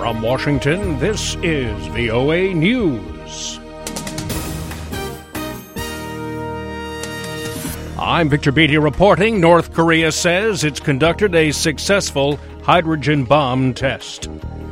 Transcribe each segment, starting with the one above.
From Washington, this is VOA News. I'm Victor Beatty reporting. North Korea says it's conducted a successful hydrogen bomb test.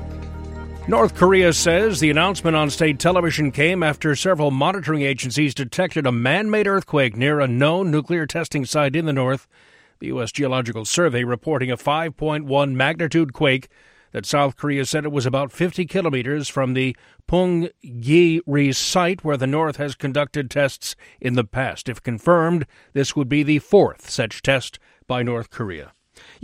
North Korea says the announcement on state television came after several monitoring agencies detected a man-made earthquake near a known nuclear testing site in the north. The U.S. Geological Survey reporting a 5.1 magnitude quake that South Korea said it was about 50 kilometers from the Punggye-ri site where the North has conducted tests in the past. If confirmed, this would be the fourth such test by North Korea. A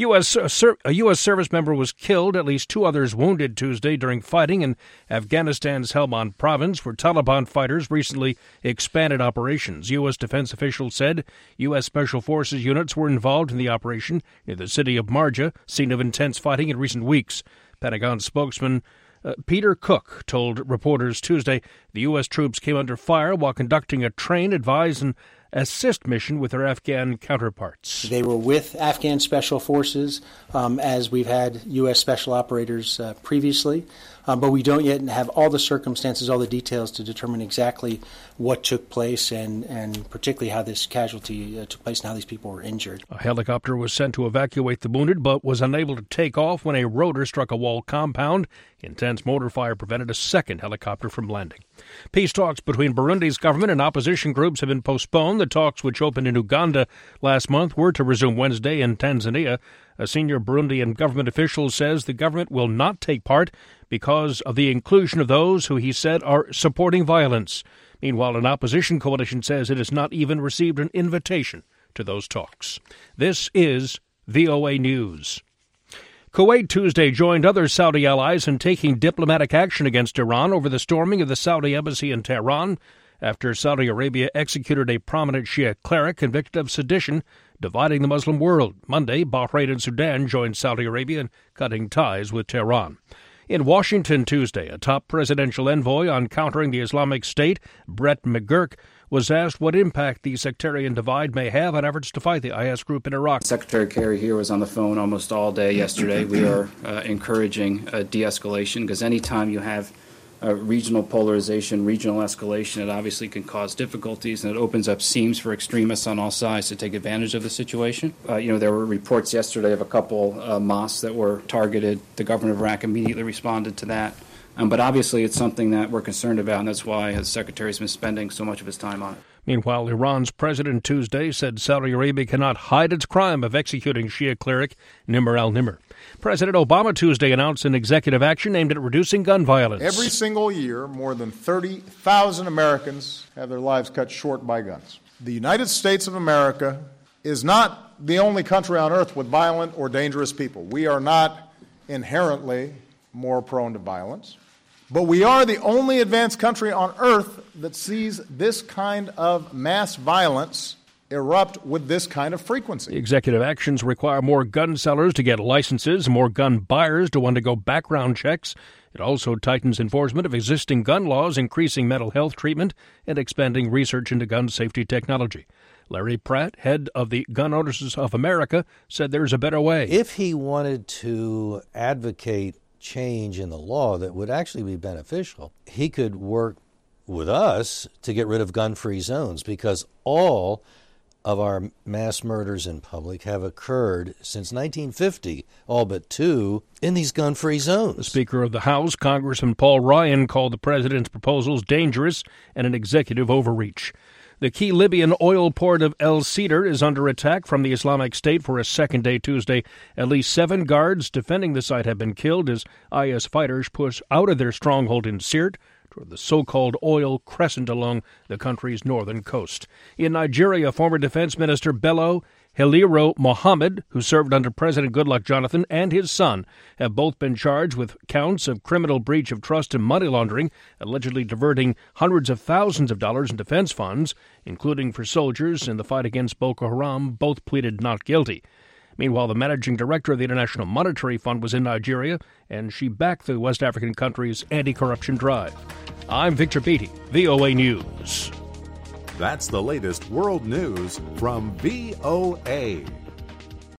U.S. service member was killed, at least two others wounded Tuesday during fighting in Afghanistan's Helmand province, where Taliban fighters recently expanded operations. U.S. defense officials said U.S. Special Forces units were involved in the operation near the city of Marja, scene of intense fighting in recent weeks. Pentagon spokesman Peter Cook told reporters Tuesday the U.S. troops came under fire while conducting a train, advise, and assist mission with their Afghan counterparts. They were with Afghan Special Forces, as we've had U.S. Special Operators previously, but we don't yet have all the circumstances, all the details to determine exactly what took place and particularly how this casualty took place and how these people were injured. A helicopter was sent to evacuate the wounded, but was unable to take off when a rotor struck a wall compound. Intense motor fire prevented a second helicopter from landing. Peace talks between Burundi's government and opposition groups have been postponed. The talks, which opened in Uganda last month, were to resume Wednesday in Tanzania. A senior Burundian government official says the government will not take part because of the inclusion of those who he said are supporting violence. Meanwhile, an opposition coalition says it has not even received an invitation to those talks. This is VOA News. Kuwait Tuesday joined other Saudi allies in taking diplomatic action against Iran over the storming of the Saudi embassy in Tehran after Saudi Arabia executed a prominent Shia cleric convicted of sedition, dividing the Muslim world. Monday, Bahrain and Sudan joined Saudi Arabia in cutting ties with Tehran. In Washington Tuesday, a top presidential envoy on countering the Islamic State, Brett McGurk, was asked what impact the sectarian divide may have on efforts to fight the IS group in Iraq. Secretary Kerry here was on the phone almost all day yesterday. We are encouraging de-escalation because anytime you have regional polarization, regional escalation, it obviously can cause difficulties and it opens up seams for extremists on all sides to take advantage of the situation. There were reports yesterday of a couple mosques that were targeted. The government of Iraq immediately responded to that. But obviously it's something that we're concerned about, and that's why the Secretary has been spending so much of his time on it. Meanwhile, Iran's president Tuesday said Saudi Arabia cannot hide its crime of executing Shia cleric Nimr al-Nimr. President Obama Tuesday announced an executive action aimed at reducing gun violence. Every single year, more than 30,000 Americans have their lives cut short by guns. The United States of America is not the only country on earth with violent or dangerous people. We are not inherently more prone to violence. But we are the only advanced country on earth that sees this kind of mass violence erupt with this kind of frequency. The executive actions require more gun sellers to get licenses, more gun buyers to undergo background checks. It also tightens enforcement of existing gun laws, increasing mental health treatment, and expanding research into gun safety technology. Larry Pratt, head of the Gun Owners of America, said there's a better way. If he wanted to advocate change in the law that would actually be beneficial, he could work with us to get rid of gun-free zones, because all of our mass murders in public have occurred since 1950, all but two, in these gun-free zones. The Speaker of the House, Congressman Paul Ryan, called the president's proposals dangerous and an executive overreach. The key Libyan oil port of El Cedar is under attack from the Islamic State for a second day Tuesday. At least 7 guards defending the site have been killed as IS fighters push out of their stronghold in Sirte toward the so-called oil crescent along the country's northern coast. In Nigeria, former Defense Minister Bello Haliru Mohammed, who served under President Goodluck Jonathan, and his son have both been charged with counts of criminal breach of trust and money laundering, allegedly diverting hundreds of thousands of dollars in defense funds, including for soldiers in the fight against Boko Haram. Both pleaded not guilty. Meanwhile, the managing director of the International Monetary Fund was in Nigeria, and she backed the West African country's anti-corruption drive. I'm Victor Beatty, VOA News. That's the latest world news from VOA.